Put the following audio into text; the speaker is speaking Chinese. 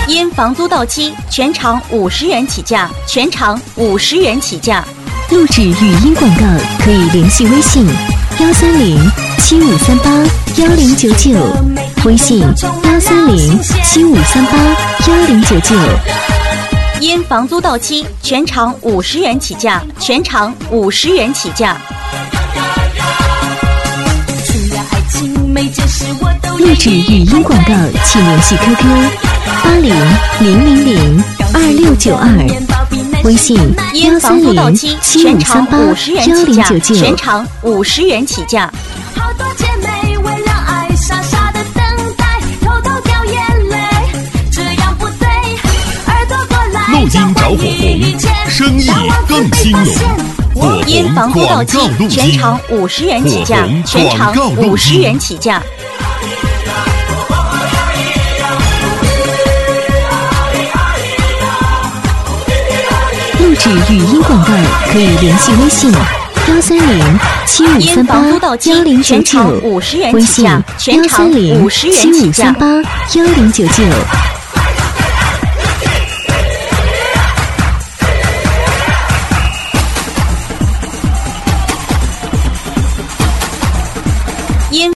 因房租到期，全场50元起价，全场50元起价。 录制语音广告可以联系微信13075381099，微信13075381099。 因房租到期，全场50元起价，全场50元起价。 录制语音广告，请联系 QQ8000022692，微信因房租到期，全场50元起价， 13075381099， 全场50元起价。 好多姐妹为了爱傻傻的等待，偷偷掉眼泪，这样不对。耳朵过来， 录音找火红，生意更兴隆。火因房红租到期广告录， 全音， 场50元起价， 火红全场广告录音 50元起价。 录制语音广告可以联系微信因房租到期，全场 13075381099， 50元微信起价，全场50元起价。 13075381099。